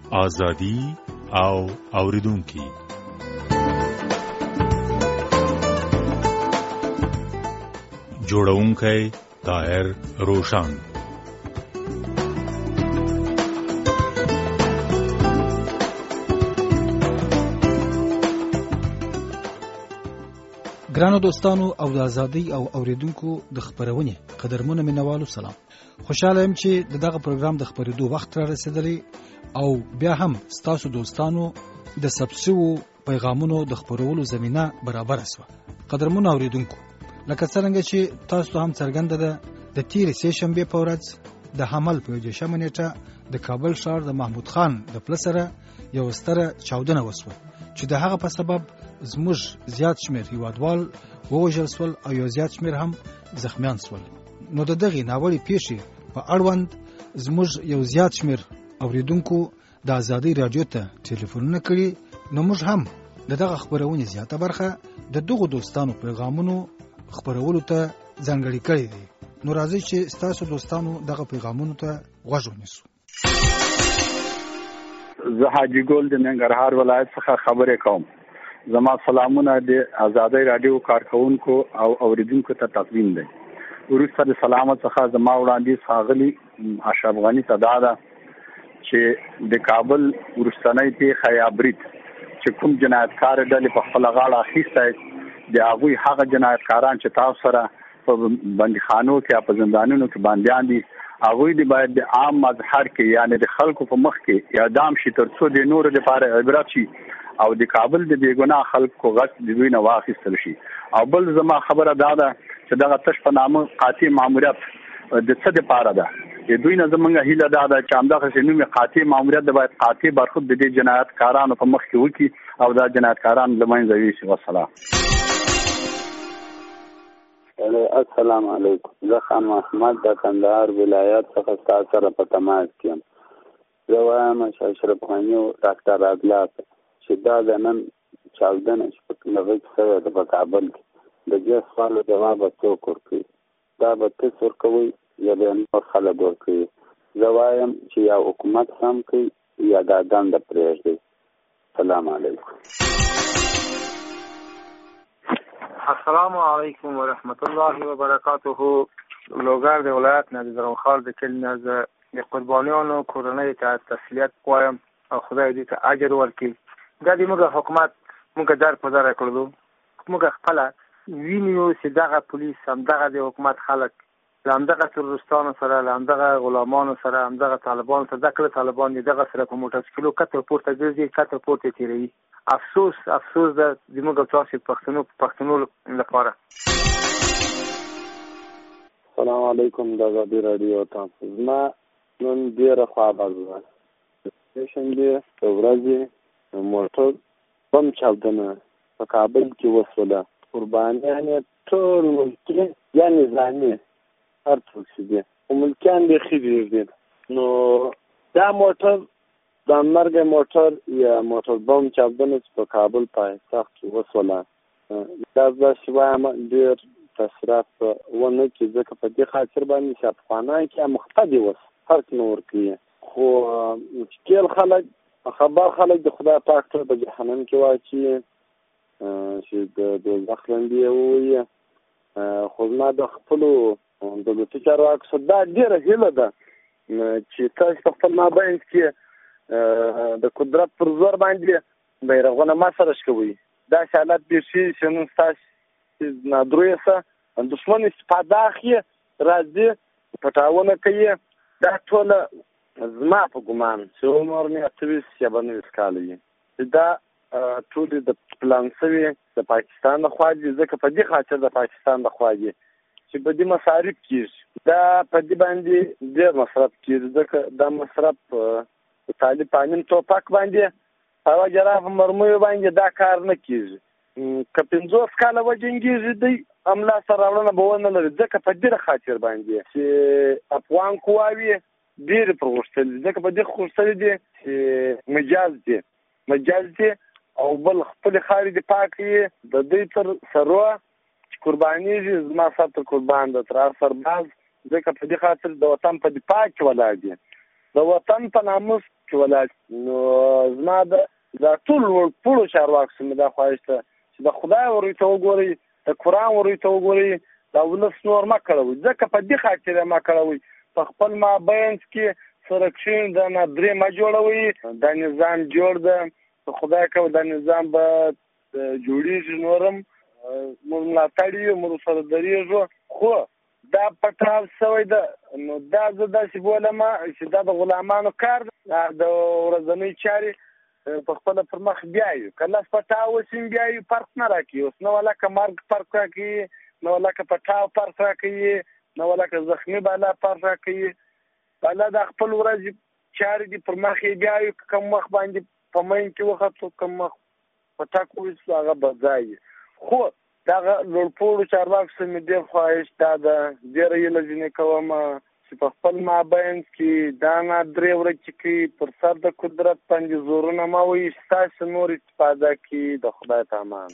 ازادي او اوریدونکي. جوړونکی طاهر روشان. ګرانو دوستانو او د ازادي او اوریدونکو د خبرونه قدرمنو مینوالو سلام. خوشاله یم چې دغه پروګرام د خبرېدو وخت را رسیدلی او بیا هم ستاسو دوستانو د سبسو پیغامونو د خبرولو زمينه برابر شوه. قدرمنو اوریدونکو، لکه څنګه چې تاسو هم څرګنده ده د تیر سه شنبه په ورځ د حمل په 18 نیټه د کابل ښار د محمود خان د پلسره یو ستره چاودنه وسوه چې د هغه په سبب زموږ زیات شمیر هیوادوال ووژل شول او یو زیات شمیر هم زخمیان شول. نو د دغې ناوړې پیښې په اړوند زموږ یو زیات شمیر اوریدونکو د ازادي رادیو ته ټلیفونونه کړي، نو موږ هم دغه خبرونه زیاته برخه د دغو دوستانو پیغامونو خبرولو ته ځانګړي کړي دي. نو راځي چې تاسو دوستانو دغه پیغامونو ته غوږ ونیسو. زه حاجی ګل د ننګرهار ولایت څخه خبرې کوم. زما سلامونه د ازادي رادیو کارکونکو او اوریدونکو ته تقدیم دي. وروسته د سلامت څخه زما وړاندیز ښاغلي اشرف غني ته دا ده چې د کابل ورستنۍ پیښه یا برید چې کوم جنایتکار ډلې په خپل غاړه اخیستی د هغوی هغه جنایتکاران چې تاسو سره په بندیخانو کې په زندانونو کې بندیان دي، هغوی د باید د عام مظهر کې یعنی د خلکو په مخ کې اعدام شي تر څو د نورو لپاره عبرت شي او د کابل د بېګناه خلکو غږ د دوی نه واخیستل شي. او بل زما خبره دا ده چې دغه تش په نامه قاطع ماموریت د څه دپاره ده؟ د دوی نه زموږ هیله دا ده چې همدغسې نوم قاطع ماموریت د باید قاطع برخود د دې جنایتکارانو په مخ کې وکړي او دا جنایتکاران له منځه یوسي. والسلام. السلام علیکم. زه خان محمد د کندهار ولایت څخه تاسو سره په تماس کې یم. زه وایم چې اشرف غني او ډاکټر عادلات چې دا د نن چاودنه چې په لږ څه د کابل کې د دې سوال جواب څوک ورکوي؟ دا به تاسو ورکوي یا به نور خلک ورکوي؟ زه وایم چې یا حکومت هم کوي یا دا دنده پرېږدي. السلام علیکم. السلام علیکم و رحمت الله و برکاته. لوګر د ولایت نه د زرنخال د کلمه از د قربانیانو کورنۍ ته تسلیت وایم او خدای دې ته اجر ورکړي. دا د موږ حکومت موږ در په در کړو، موږ خپل وینیو چې دغه پولیس هم دغه د حکومت خلک لامدغه تروریستانو سره لامدغه غلامانو سره همدغه طالبان سره دغه طالبان دغه سره په موټرسایکلو کته پورته ګرځي کته پورته تیروي. افسوس ده د موږ تاسو پښتنو لپاره. السلام علیکم. د ازادي رادیو تاسو ما نن ډیره خوابه ده. شنبه ورځې موټر بم چاودنه په کابل کې وسوله. قربانیان ټول ملکي یا نظامي هر څوک چې دي ملکیان دي خېږي. نو دا موټر د مرګ موټر یا موټر بم چاودنه په کابل پایتخت کې وسوله. دا چې وایم ډېر تاثیرات ونه کې ځکه په دې خاطر باندې چې افغانان کې مختدي وس هر څه نور کوي. خو ټول خلک خلک د خدای پاک ته په جهنم کې واچي چې د دوزخ لاندې وي. خو ما د خپلو دولتي چارواکو سره دا ډېره هیله ده چې تاسو په خپل مابین کې د قدرت پر زور باندې بیرغونه ما سره شکوي. دا حالت دې شي چې نن تاسو نادرویسه دښمن استفاده اخلي راځي پټاونه کوي. دا ټول زما په ګمان چې عمر مې 28 یا 29 کال وي. دا ټول د پلان سوي د پاکستان د خوا دي، ځکه په دې خاطر د پاکستان د خوا دي چې په دې مصارف کېږي. دا په دې باندې ډېر مصرف کېږي، ځکه دا مصرف طالب پانین توپک باندې هوا جراف مرمیو باندې دا کار نه کېږي. که 50 کاله وجنګېږي دی املا سره راوړنه به ونه لري، ځکه په دې خاطر باندې چې افغان قواوې ډېرې پر غوښتلې، ځکه په دې غوښتلې دي چې مجاز دي او بل خپل خاري د پاکي د دې تر سره قربانيږي. زما سره تر قربان د تر سرباز، ځکه په دې خاطر د وطن په دفاع کې ولاړ دي. د وطن په ناموس کې ولایت. نو زما دا ټول ټولو چارواکو څخه دا خواهش ده چې د خدای ورته وګورئ، د قرآن ورته وګورئ، دا ولس نور مه کړوئ. ځکه په دې خاطر ما کړوئ په خپل مابینځ کې سرکشین د درې ما جوړوي. دا نظام جوړ ده، خدای کوي دا نظام به جوړیږي، نورم موږ ملاتړ یو، موږ سره درېږو. خو دا پټاو شوی ده. نو دا زه داسې بولم چې دا د غلامانو کار ده، د ورځنۍ چارې په خپله پر مخ بیایو. که لاس پټاو وسیم بیایو فرق نه راکوي. اوس نه ولکه مرګ فرق راکوي، نه ولکه پټاو فرق راکوي، نه ولکه زخمي بالا فرق راکوي. بالا د خپل ورځې چارې دي پر مخ یې بیایو. کم وخت باندې په مین کې وختو، کم وخت په ټاکو ویسو، هغه به ځای. خو دغه لوړپوړو چارواکو څخه مې ډېر خواهش دا ده، ډېره هیله ځینې کوم چې په خپل مابینځ کې دا درې ورځې کې پر سر د قدرت باندې زورونه مه وایي، ستاسې نور استفاده کړي. د خدای په امان.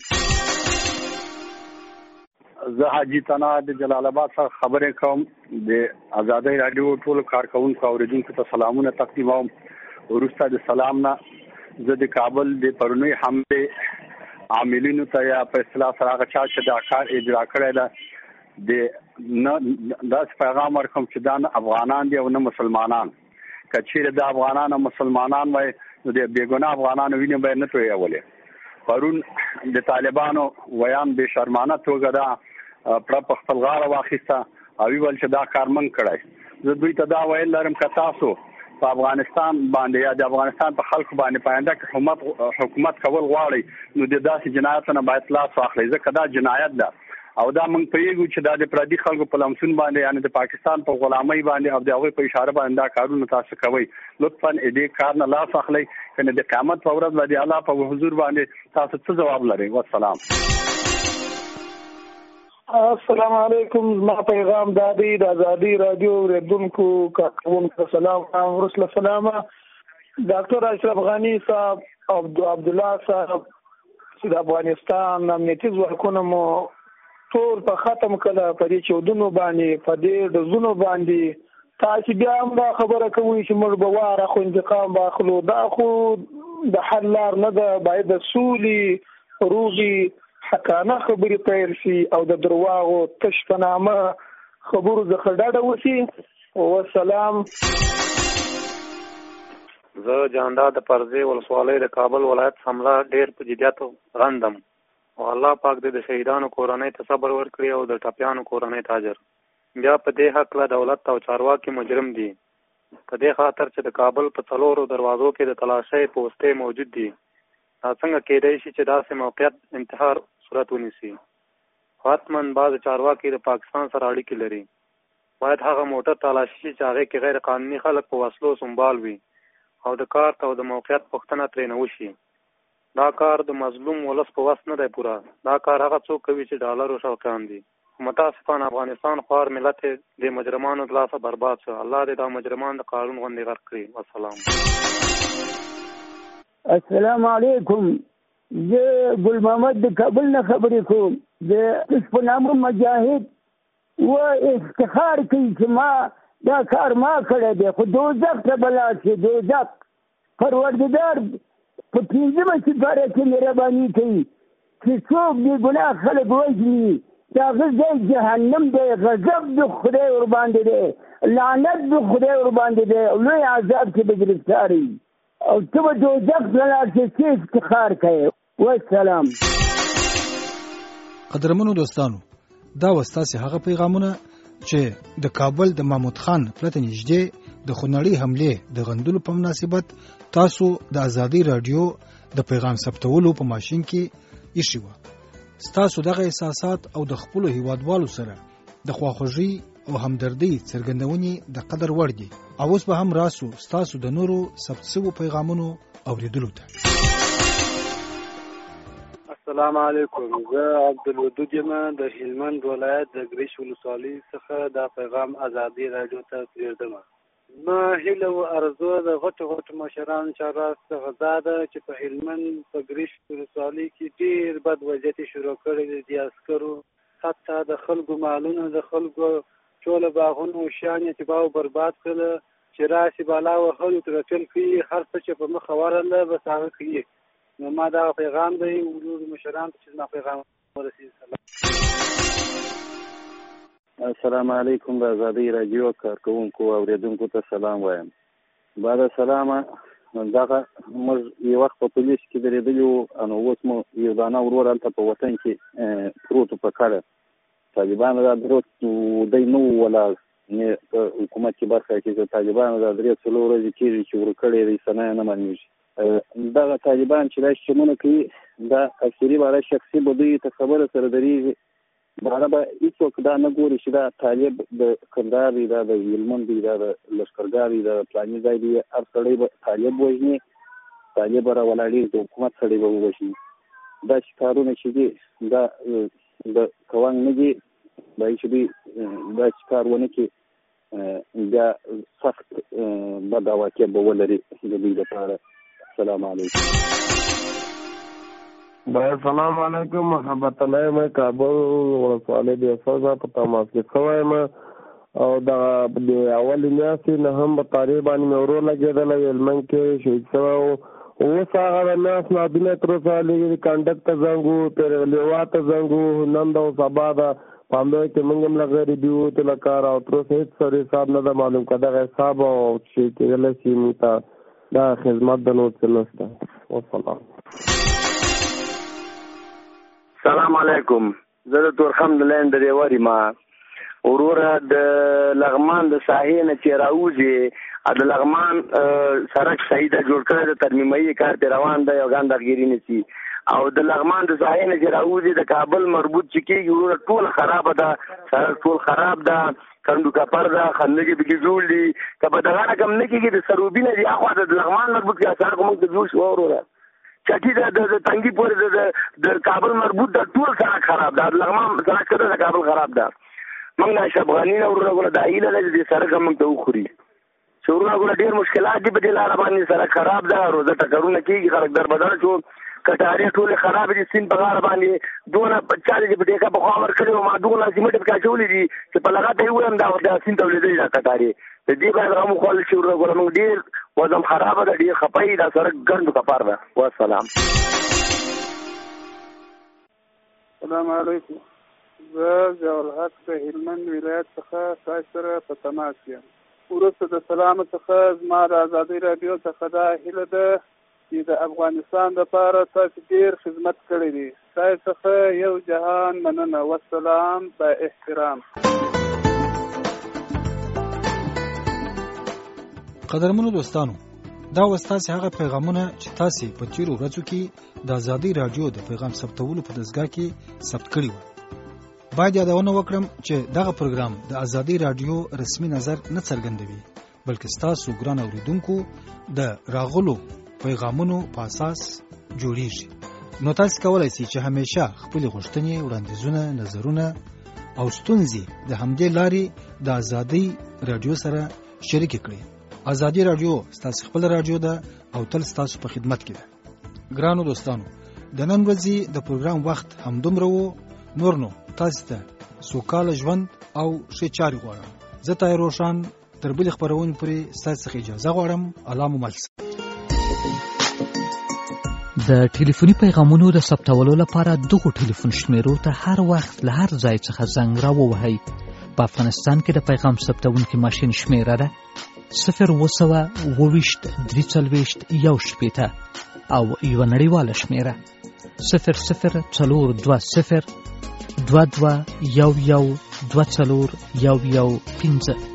زه حاجي تنا د جلال آباد څخه خبرې کوم. د آزادۍ راډیو ټولو کارکوونکو اوریدونکو ته سلامونه تقدیموم. وروسته د سلام نه زه د کابل د پرونی حملې عاملینو ته یا په اصطلاح سره هغه چا چې دا کار اجرا کړی ده د داسې پیغام ورکوم چې دا نه افغانان دي او نه مسلمانان. که چیرې د افغانان او مسلمانان وای نو د بېګناه افغانانو وینې به یې نه تویولې. پرون د طالبانو ویان بې شرمانه توګه دا پړه په خپل غاړه واخیسته او ویل چې دا کار من کړی. زه دوی ته دا ویل لرم که تاسو په افغانستان باندې یا د افغانستان په خلکو باندې په آینده کې حکومت کول غواړئ نو د داسې جنایتونو باید لاس واخلئ، ځکه دا جنایت ده او دا موږ پوهیږو چې دا د پردي خلکو په لمسون باندې، یعنې د پاکستان په غلامۍ باندې او د هغوی په اشاره باندې دا کارونه تاسو کوئ. لطفا دې کار نه لاس اخلئ، کنه د قیامت په ورځ باندې الله په حضور باندې تاسو څه جواب لرئ. والسلام. السلام علیکم. ما پیغام دادی د آزادی رادیو ریدونکو کارکوونکو سلام ورسله سلامه. ډاکټر اشرف غنی صاحب او عبد الله صاحب چې د افغانستان امنیتي ځواکونه مو ټول په ختم کړه په دې چودنو باندې، په دې ډزونو باندې. تاسو بیا هم دا خبره کوئ چې موږ به واره خو انتقام واخلو. دا خو د حل لار نه ده. باید د سولې روغي حقانه خبرې پیل شي او د درواغو تش په نامه خبرو څخه ډډه وشي. والسلام. زه جانداد د پرزې ولسوالۍ د کابل ولایت حمله ډېر په جدیت غندم او الله پاک دې د شهیدانو کورنۍ ته صبر ورکړي او د ټپیانو کورنۍ ته اجر. بیا په دې حق له دولت او چارواکي مجرم دي په دې خاطر چې د کابل په څلورو دروازو کې د تلاشۍ پوستې موجود دي. دا څنګه کېدای شي چې داسې موقعیت انتحار صورت ونیسي؟ حتما بعض چارواکي د پاکستان سره اړیکې لري. باید هغه موټر تلاشي چې هغې کې غیر قانوني خلک په وسلو سنبال وي او د کارت او د موقعیت پوښتنه ترې نه وشي. دا کار د مظلوم ولس په وس نه دی پوره. دا کار هغه څوک کوي چې ډالرو شوقیان دي. متاسفانه افغانستان خوار ملت د مجرمانو د لاسه برباد شو. الله دې دا مجرمان د قانون غوندې غرق کړي. والسلام. السلام علیکم. زه ګل محمد د کابل نه خبرې کوم. د په نامه مجاهد و افتخار کوي چې ما دا کار ما کړی دی، خو دوزخ ته به لاړ شي. دوزخ پروردګار په پنځمه سپاره کې مهرباني کوي چې څوک بې ګناه خلک وژني د هغه ځای جهنم دی. غضب د خدای ورباندې دی، لعنت د خدای ورباندې دی، لوی عذاب کې به ګرفتار وي او ته به دوزخ ته لاړ شې. څه افتخار کوې؟ والسلام. قدرمنو دوستانو، دا وستاسې هغه پیغامونه چې د کابل د محمود خان پرته نږدې د خونړۍ حملې د غندلو په مناسبت تاسو د آزادۍ راډیو د پیغام ثبتولو په ماشین کې ایښي وو. ستاسو دغه احساسات او د خپلو هیوادوالو سره د خواخوږۍ او همدردۍ څرګندونې د قدر وړ دي. او اوس به هم راسو ستاسو د نورو ثبت شوو پیغامونو اوریدلو ته. السلام علیکم. زه عبدالودود یم د هلمند ولایت د ګریش ولسوالۍ څخه دا پیغام آزادۍ راډیو ته پرېږدم. ما هیله او ارزو د غټو مشرانو چارواکو څخه دا ده چې په هلمند په ګریش ولسوالۍ کې ډېر بد وضعیت شروع کړی دی. د عسکرو حتی د خلکو مالونه، د خلکو ټوله باغونه او شیان یې تباه او برباد کړل. چې راشي بالا وهلو ترټل کوي هر څه چې په مخه ورله بس هغه کوي. نو ما دا پیغام دی ورور مشران چې ما پیغام ورسېږي. السلام علیکم د آزادۍ راډیو کارکوونکو او اوریدونکو ته سلام وایم. بعد سلامه دغه موږ یو وخت په پولیس کې درېدلي وو، نو اوس مو یو دانه ورور هلته په وطن کې پروت په کډه. طالبانو دا دروت دی نه وو ولاړ په حکومت کې برخه کې. طالبانو دا 3-4 ورځې کېږي چې ورکړی دی، سنه نه معلومېږي. دغه طالبان چې دا شتمونه کوي دا اکثري باره شخصي به دوی ته خبره سره درېږي، باره به هېڅوک دا نه ګوري چې دا طالب د کندهار دی، دا د هلمند دی، دا د لښکرګاه دی، دا د فلاني ځای دی. هر سړی به طالب وژني، طالب به راولاړېږي، د حکومت سړی به ووژني. دا چې کارونه چې دي دا د کوانګ نه دي، دا چې دوی دا چې کار ونه کړي بیا سخت بد عواقب به ولري د دوی لپاره. السلام علیکم. السلام علیکم. محبت الله یم کابل ولسوالۍ د فضا په تماس کې شوی یم او د اول میاشتې نه هم په تاریخ باندې مې ورور لګېدلی هلمند کې شهید شوی و. اوس هغه د میاشت نادونه تر اوسه لږ کنډک ته زنګ و، لیوا ته زنګ و، نن د سبا ده په همدغه کې موږ هم له غریبي ووتو له کاره او تر اوسه هېڅ سړي حساب نه ده معلوم که دغه حساب او چې کېدلی شي موږ ته دا خدمت د نور څه نشته. والسلام. سلام علیکم. زه د تورخم د لاین د ریوري ما وروره د لغمان د ساحې نه چې راوځي د لغمان سړک صحیح ده جوړ کړی د ترمیمایي کار پرې روان دی او ګاندهګیري نشي او د لغمان د ساحې نه چې راوځي د کابل مربوط چې کېږي وروره ټول خرابه ده، سړک ټول خراب ده، کندو کپر ده، خندقې پکې جوړ دي. که په دغه رقم نه کېږي د سروبي نه دي اخوا د لغمان مربوط کې سړک موږ ته جوړ شي وروره چټي د تنګي پورې د کابل مربوط د ټول سړک خراب ده، د لغمان سړک کده د کابل خراب ده. موږ نشه افغاني نه ورونه ګوره دا هیله ده چې دې سړک موږ ته وخوري چې ورونه ګوره ډېر مشکلات دي په دې لاره باندې. سړک خراب ده، روزه ټکرونه کېږي، خلک دربدره شو، کټارې ټولې خرابې دي. سیند په غاړه باندې دونه چا چې په ټیکه پخوا ورکړې وو ما دونه سیمټ پکې اچولي دي چې په لغته یې ووایم دا سیند تولیدوي دا کټارې. د دې باید غم وخوړل شي ورونه ګوره موږ ډېر وضم خرابه ده، ډېر خفه دا سړک ګنډو کپار ده. والسلام. السلام علیکم. زه ضیاءالحق د هلمند ولایت څخه تاسو سره په تماس یم. وروسته د سلام څخه زما د ازادۍ راډیو څخه دا هیله ده چې د افغانستان لپاره تاسو ډېر خدمت کړی دی. تاسو څخه یو جهان مننه. والسلام با احترام. قدرمنو دوستانو، دا وستاسې هغه پیغامونه چې تاسې په تیرو ورځو کې د ازادۍ راډیو د پیغام ثبتولو په دستګاه کې ثبت کړي وو. باید یادونه وکړم چې دغه پروګرام د ازادۍ راډیو رسمي نظر نه څرګندوي، بلکې ستاسو ګران اوریدونکو د راغلو پیغامونو په اساس جوړیږي. نو تاسو کولای شئ چې همیشه خپل غوښتنې، وړاندیزونه، نظرونه او ستونزې د همدې لارې د ازادۍ راډیو سره شریک کړئ. ازادۍ راډیو ستاسو خپل راډیو ده او تل ستاسو په خدمت کې ده. ګرانو دوستانو، د نن ورځې د پروګرام وخت همدومره و. نور نو تاسو ته سوکاله ژوند او ښې چارې غواړم. زه طاهر روشن تر بلې خپرونې پورې ستاسو څخه اجازه غواړم. الله مو مل. د ټلیفوني پیغامونو د ثبتولو لپاره دغو ټلیفون شمیرو ته هر وخت له هر ځای څخه زنګ راووهئ. په افغانستان کې د پیغام ثبتونکي ماشین شمیره ده 020-340-1 او یوه نړیواله شمیره 00-420-22-11-24-15.